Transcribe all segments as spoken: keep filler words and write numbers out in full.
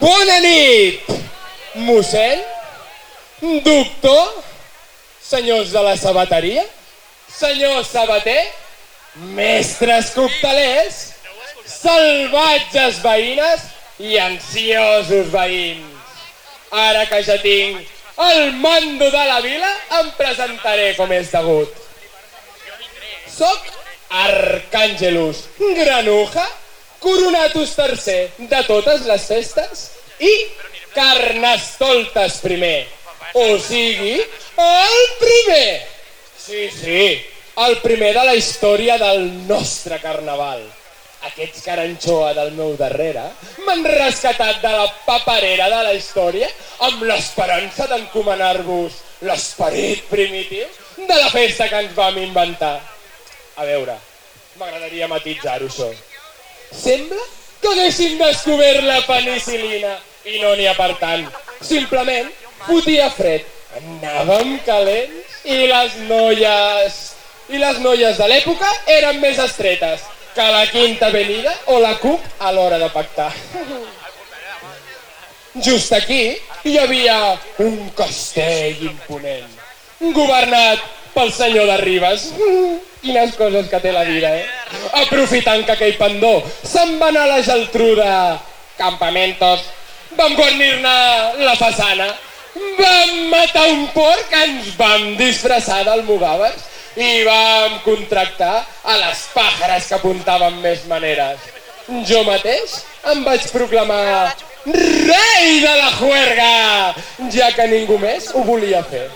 Bona nit, mossèn, doctor, senyors de la sabateria, senyor sabater, mestres coctelers, salvatges veïnes i ansiosos veïns. Ara que ja tinc el mando de la vila, em presentaré com és degut. Soc Arcàngelus Granuja, Coronatus tercer de totes les festes i Carnestoltes primer, o sigui, el primer. Sí, sí, el primer de la història del nostre carnaval. Aquests caranxoa del meu darrere m'han rescatat de la paperera de la història amb l'esperança d'encomanar-vos l'esperit primitiu de la festa que ens vam inventar. A veure, m'agradaria matisar-ho, això. Sembla que haguéssim descobert la penicil·lina i no n'hi ha per tant. Simplement fotia fred, anàvem calents i les noies... I les noies de l'època eren més estretes que la Quinta Avenida o la C U P a l'hora de pactar. Just aquí hi havia un castell imponent, governat pel senyor de Ribes. Quines coses que té la vida, eh? Aprofitant que aquell pendó se'n va anar a la Geltruda Campamentos, vam guarnir-ne la façana, vam matar un porc, ens vam disfressar d'almogàvers i vam contractar a les pàjares que apuntaven més maneres. Jo mateix em vaig proclamar rei de la juerga, ja que ningú més ho volia fer.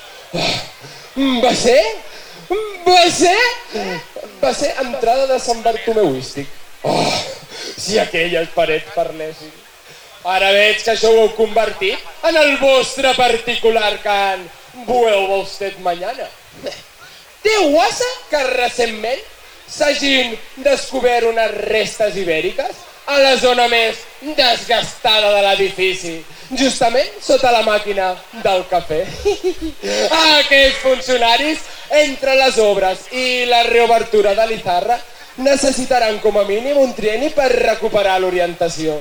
Va ser... Va ser... Va ser entrada de Sant Bartomeuístic. Oh, si aquelles parets parlessin. Ara veig que això ho heu convertit en el vostre particular cant Vuelvo usted mañana. Té guassa que recentment s'hagin descobert unes restes ibèriques a la zona més desgastada de l'edifici, justament sota la màquina del cafè. Aquests funcionaris, entre les obres i la reobertura de l'Izarra, necessitaran com a mínim un trienni per recuperar l'orientació.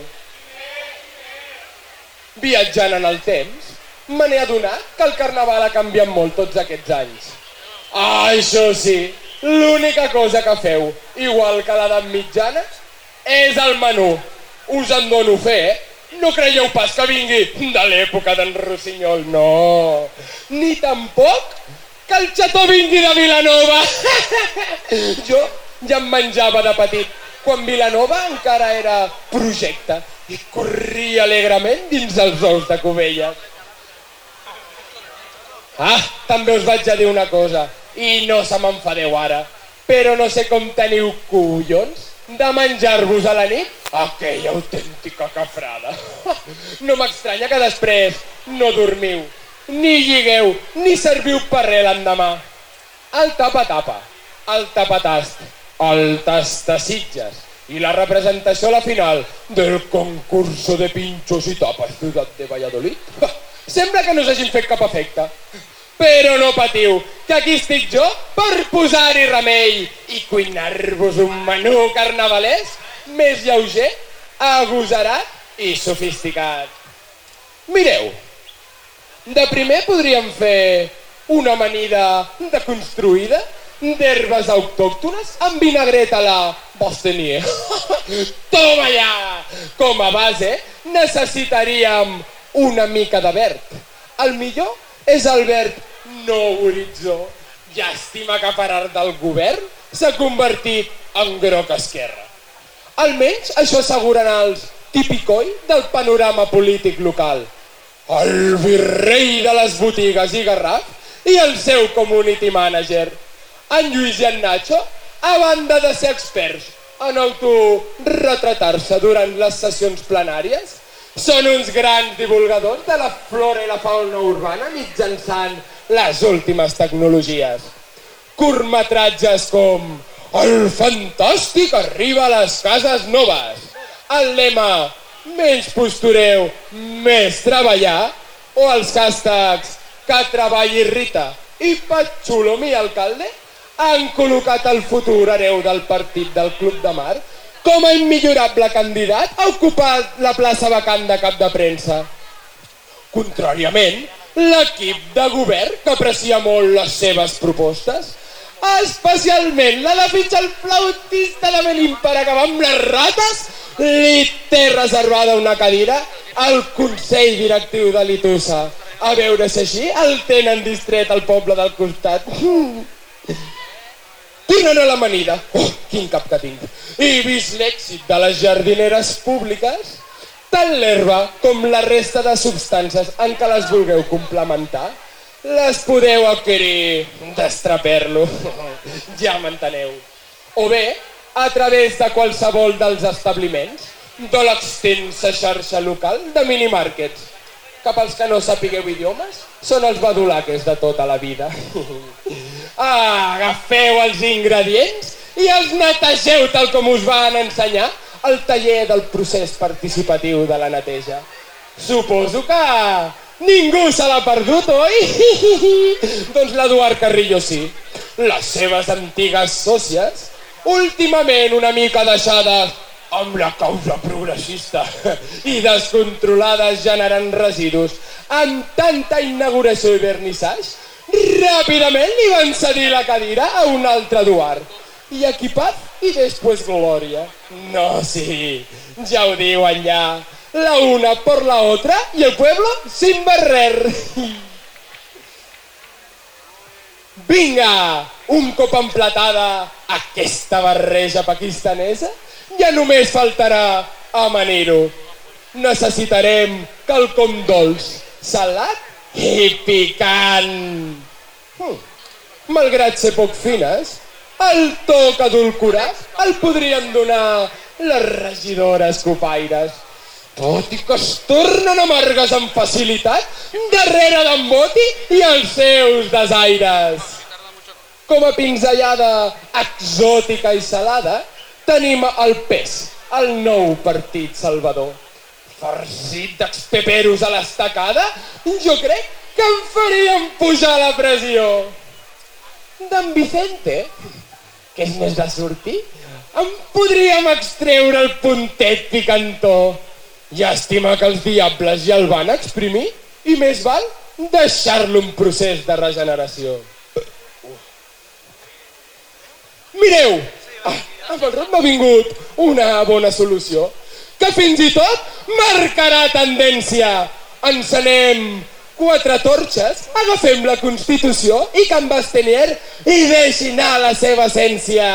Viatjant en el temps, me n'he adonat que el carnaval ha canviat molt tots aquests anys. Ah, això sí, l'única cosa que feu, igual que l'edat mitjana, és el menú. Us en dono fe, eh? No creieu pas que vingui de l'època d'en Rossinyol, no. Ni tampoc que el xató vingui de Vilanova. Jo ja em menjava de petit, quan Vilanova encara era projecte i corria alegrement dins els ous de Cubelles. Ah, també us vaig a dir una cosa, i no se m'enfadeu ara, però no sé com teniu collons de menjar-vos a la nit aquella autèntica cafrada. No m'estranya que després no dormiu, ni lligueu, ni serviu per res l'endemà. El tapa-tapa, el tapatast, el tastasitges i la representació a la final del concurso de pinchos i tapas Ciutat de Valladolid sembla que no s'hagin fet cap efecte. Però no patiu, que aquí estic jo per posar-hi remei i cuinar-vos un menú carnavalesc més lleuger, agosarat i sofisticat. Mireu, de primer podríem fer una amanida deconstruïda d'herbes autòctones amb vinagret a la Bostonier. Toma ja! Com a base necessitaríem una mica de verd. El millor és el verd nou horitzó. Llàstima que per art del govern s'ha convertit en groc esquerra. Almenys això asseguren els tipicoi del panorama polític local. El virrei de les botigues i Garraf i el seu community manager. En Lluís i en Nacho, a banda de ser experts en autoretratar-se durant les sessions plenàries, són uns grans divulgadors de la flora i la fauna urbana mitjançant les últimes tecnologies. Curtmetratges com El fantàstic arriba a les cases noves, el lema Menys postureu, més treballar, o els hashtags Que treballi Rita i Patxulo mi alcalde han col·locat el futur hereu del partit del Club de Mar com a immillorable candidat a ocupar la plaça vacant de cap de premsa. Contràriament, l'equip de govern, que aprecia molt les seves propostes, especialment la de fitxar el flautista de Benín per acabar amb les rates, li té reservada una cadira al Consell Directiu de l'Itusa. A veure si així el tenen distret al poble del costat. Tornant a l'amanida, oh, quin cap que tinc, i vist l'èxit de les jardineres públiques, tant l'herba com la resta de substàncies en què les vulgueu complementar, les podeu adquirir d'estraper-lo, ja m'enteneu. O bé, a través de qualsevol dels establiments de l'extensa xarxa local de minimàrquets, que pels que no sapigueu idiomes són els badulaques de tota la vida. Ah, agafeu els ingredients i els netegeu tal com us van ensenyar al taller del procés participatiu de la neteja. Suposo que ningú se l'ha perdut, oi? Doncs l'Eduard Carrillo sí. Les seves antigues sòcies, últimament una mica deixades amb la causa progressista i descontrolades generant residus amb tanta inauguració i vernissatge, ràpidament li van cedir la cadira a un altre Eduard. Y aquí paz y después gloria. No, sí, ya ho diuen ya. La una por la otra y el pueblo sin barrer. Vinga, un cop emplatada aquesta barreja pakistanesa, ja només faltarà amanir-ho. Necessitarem quelcom dolç, salat i picant. Hmm. Malgrat ser poc fines, el toc edulcorat el podrien donar les regidores copaires, tot i que es tornen amargues amb facilitat darrere d'en Boti i els seus desaires. Com a pinzellada exòtica i salada, tenim el P E S, el nou partit salvador. Farcit d'expeperos a l'estacada, jo crec que em farien pujar la pressió. D'en Vicente, que és més de sortir, en podríem extreure el puntet picantó. Llàstima que els diables ja el van exprimir i més val deixar-lo en procés de regeneració. Mireu, ah, amb el rot m'ha vingut una bona solució, que fins i tot marcarà tendència. Encenem quatre torxes, agafem la Constitució i Can Bastenier i deixi anar la seva essència.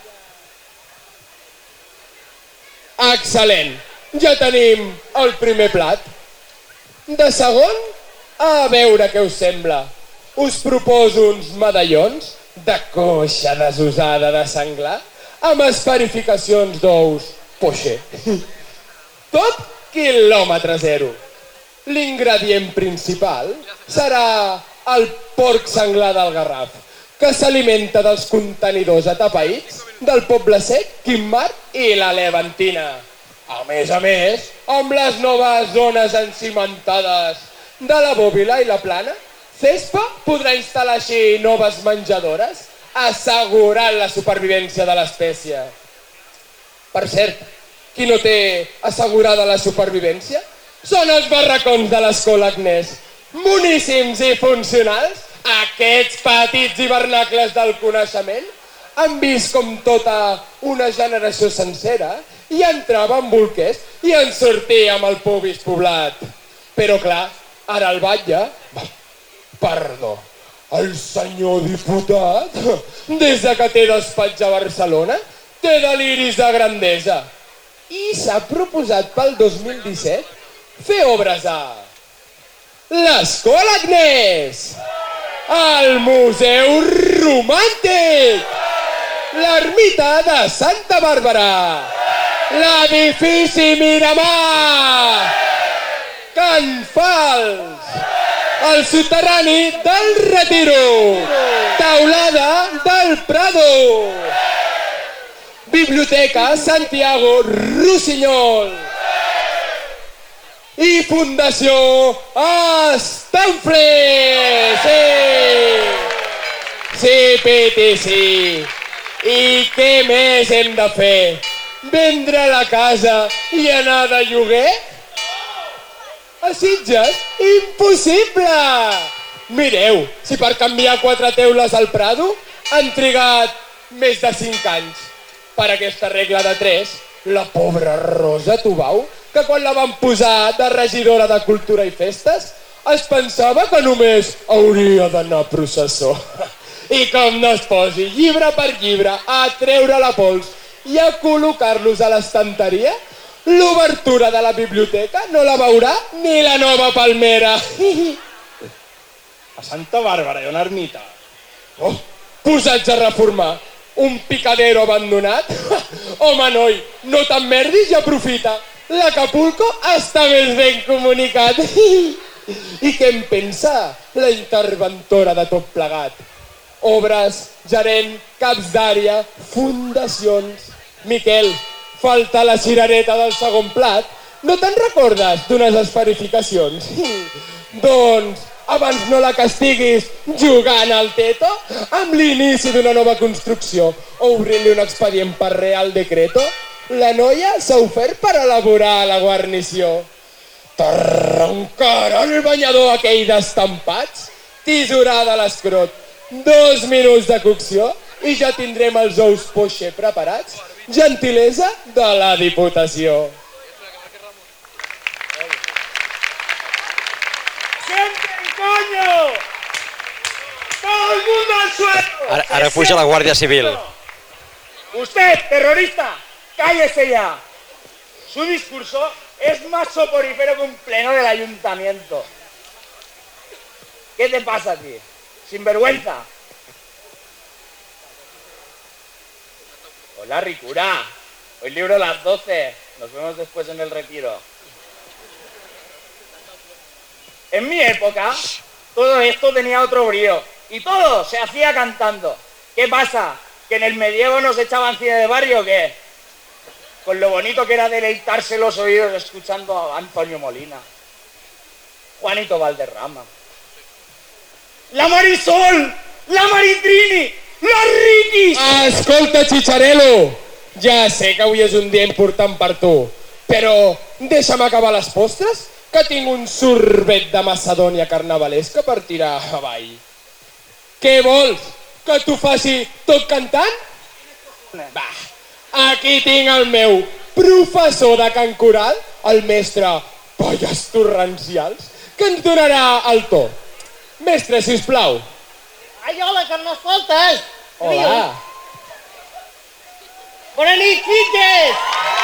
Excel·lent, ja tenim el primer plat. De segon, a veure què us sembla. Us proposo uns medallons de coixa desusada de senglar amb esperificacions d'ous poché. Tot quilòmetre zero. L'ingredient principal serà el porc senglar del Garraf, que s'alimenta dels contenidors atapeïts del Poble Sec, Quimar i la Levantina. A més a més, amb les noves zones encimentades de la Bòbila i la Plana, Cespa podrà instal·lar així noves menjadores, assegurant la supervivència de l'espècie. Per cert, qui no té assegurada la supervivència són els barracons de l'Escola Agnès, boníssims i funcionals. Aquests petits hivernacles del coneixement han vist com tota una generació sencera hi entrava en bolquers i en sortia amb el pubis poblat. Però clar, ara el batlle, perdó, el senyor diputat, des de que té despatx a Barcelona, té deliris de grandesa i s'ha proposat pel dos mil disset fer obres a l'Escola Agnès, el Museu Romàntic, l'Ermita de Santa Bàrbara, l'edifici Miramar, Can Fals, el soterrani del Retiro, Taulada del Prado, Biblioteca Santiago Rossinyol i Fundació Estanfle. Sí, sí, Piti, sí. I què més hem de fer? vendre la casa i anar de lloguer? A Sitges? Impossible! Mireu, si per canviar quatre teules al Prado han trigat més de cinc anys. Per aquesta regla de tres, la pobra Rosa Tubau, que quan la van posar de regidora de Cultura i Festes, es pensava que només hauria d'anar a processó. I com no es posi llibre per llibre a treure la pols i a col·locar-los a l'estanteria, l'obertura de la biblioteca no la veurà ni la nova palmera. A Santa Bàrbara hi ha una ermita. Oh, posats a reformar un picadero abandonat? Home, noi, no t'emmerdis i aprofita. L'Acapulco està més ben comunicat. I què en pensa la interventora de tot plegat? Obres, gerent, caps d'àrea, fundacions... Miquel, falta la cirereta del segon plat. No te'n recordes d'unes esferificacions? Doncs, abans no la castiguis jugant al teto amb l'inici d'una nova construcció o obrint-li un expedient per Real Decreto, la noia s'ha ofert per elaborar la guarnició. T'arrencarà el banyador aquell d'estampats, tisorada a l'escrot, dos minuts de cocció i ja tindrem els ous poché preparats. Gentilesa de la Diputació. ¡Sienten, coño! ¡Todo el mundo al suelo! Ara, ara puja la Guàrdia Civil. Usted, terrorista, cállese ya. Su discurso es más soporífero que un pleno del ayuntamiento. ¿Qué te pasa a ti? Sinvergüenza. Hola, Ricura. Hoy libro a las doce. Nos vemos después en el retiro. En mi época, todo esto tenía otro brío. Y todo se hacía cantando. ¿Qué pasa? ¿Que en el medievo nos echaban cine de barrio o qué? Con lo bonito que era deleitarse los oídos escuchando a Antonio Molina, Juanito Valderrama, la Marisol, la Maritrini, los Riquis. Escolta, Chicharello, ja sé que avui és un dia important per tu, però deixa'm acabar les postres, que tinc un sorbet de Macedònia carnavalesca per tirar avall. Què vols? Que t'ho faci tot cantant? Va, aquí tinc el meu professor de cant coral, el mestre Polles Torrencials, que ens donarà el to. Mestre, sisplau. Ai, hola, Carnestoltes! Hola. Bona nit, xiques!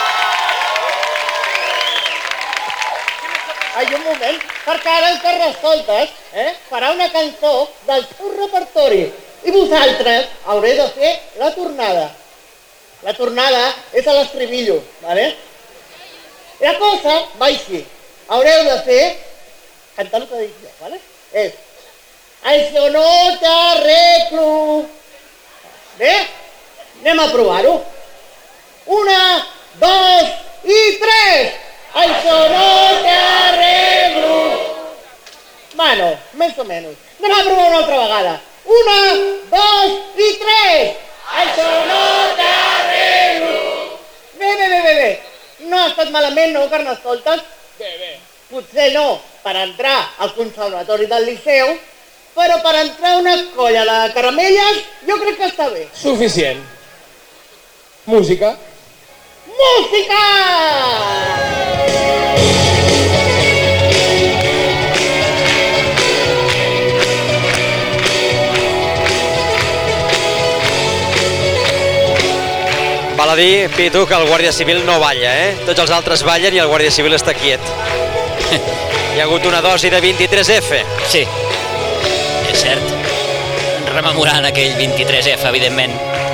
Ai, un moment, perquè ara el Carnestoltes eh, farà una cançó del seu repertori i vosaltres haureu de fer la tornada. La tornada és a l'estribillo, ¿vale? La cosa va així. Haureu de fer... Cantar el que dic jo, ¿vale? És... Això no t'arreglo. Bé? Anem a provar-ho. Una, dos i tres. Això no t'arreglo. Bueno, més o menys. Anem a provar una altra vegada. Una, dos i tres. Això no t'arreglo. Bé, bé, bé, bé, bé. No ha estat malament, no, Carnestoltes? Bé, bé. Potser no per entrar al conservatori del Liceu, però per entrar a una colla de caramelles jo crec que està bé. Suficient. Música. Música! Val a dir, Pitu, que el Guàrdia Civil no balla, eh? Tots els altres ballen i el Guàrdia Civil està quiet. Hi ha hagut una dosi de vint-i-tres efa. Sí, és cert. Rememorant aquell vint-i-tres efa, evidentment.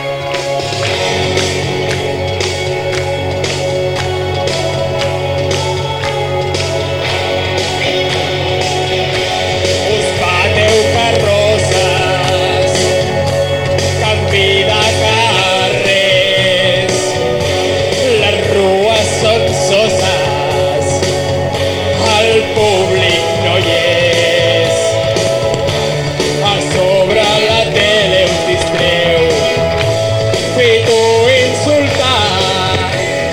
Us bateu carrosses, canvi de carrers, les rues són soses, el públic no hi és, a sobre la tele us distreu, Pitu insultat,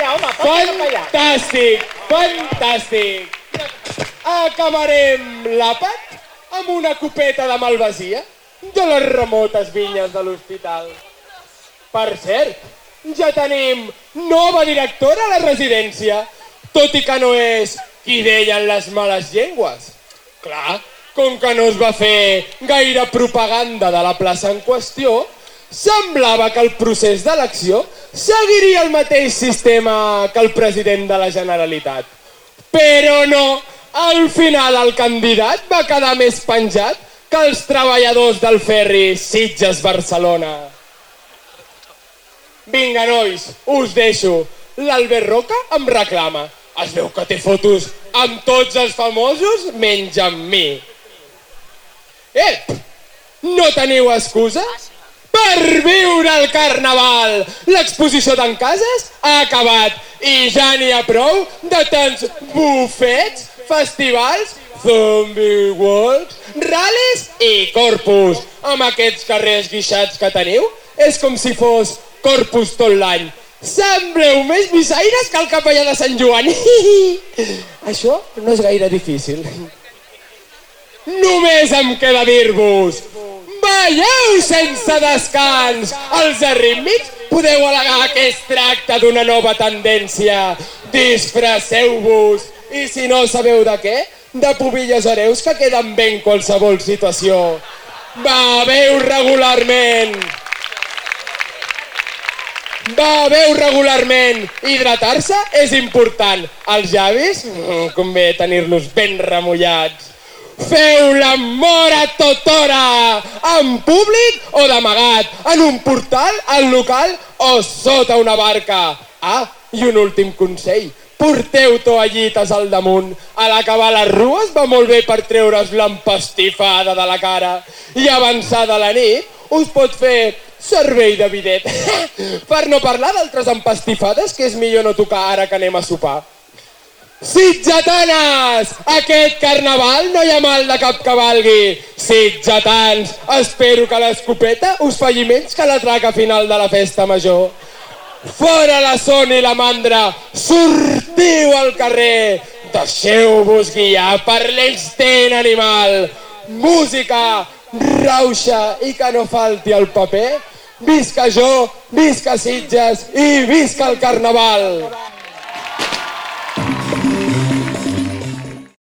allà, home, pot anar cap allà. Fantàstic, fantàstic. Acabarem l'àpat amb una copeta de malvasia de les remotes vinyes de l'hospital. Per cert, ja tenim nova directora a la residència, tot i que no és qui deien les males llengües. Clar, com que no es va fer gaire propaganda de la plaça en qüestió, semblava que el procés d'elecció seguiria el mateix sistema que el president de la Generalitat. Però no, al final el candidat va quedar més penjat que els treballadors del ferri Sitges-Barcelona. Vinga, nois, us deixo. L'Albert Roca em reclama. Es veu que té fotos amb tots els famosos menys amb mi. Ep! No teniu excusa per viure el carnaval! L'exposició d'en Casas ha acabat i ja n'hi ha prou de tants bufets, festivals, zombie walks, ral·lis i corpus. Amb aquests carrers guixats que teniu, és com si fos corpus tot l'any. Sembleu més missaires que el capellà de Sant Joan. Això no és gaire difícil. Només em queda dir-vos: balleu sense descans! Els arrítmics podeu al·legar que es tracta d'una nova tendència. Disfresseu-vos! I si no sabeu de què, de pubilles hereus que queden bé en qualsevol situació. Beveu regularment! Beveu regularment! Hidratar-se és important. Els llavis, convé tenir-los ben remullats. Feu l'amor a tota hora! En públic o d'amagat? En un portal, al local o sota una barca? Ah, i un últim consell. Porteu toallites al damunt. A l'acabar les rues va molt bé per treure's l'empastifada de la cara. I avançada la nit us pot fer servei de bidet. Per no parlar d'altres empastifades que és millor no tocar ara que anem a sopar. Sitgetanes! Aquest carnaval no hi ha mal de cap que valgui. Sitgetans, espero que l'escopeta us falli menys que la traca final de la festa major. Fora la son i la mandra, sortiu al carrer, deixeu-vos guiar per l'instint animal. Música, rauxa i que no falti el paper. Visca jo, visca Sitges i visca el carnaval!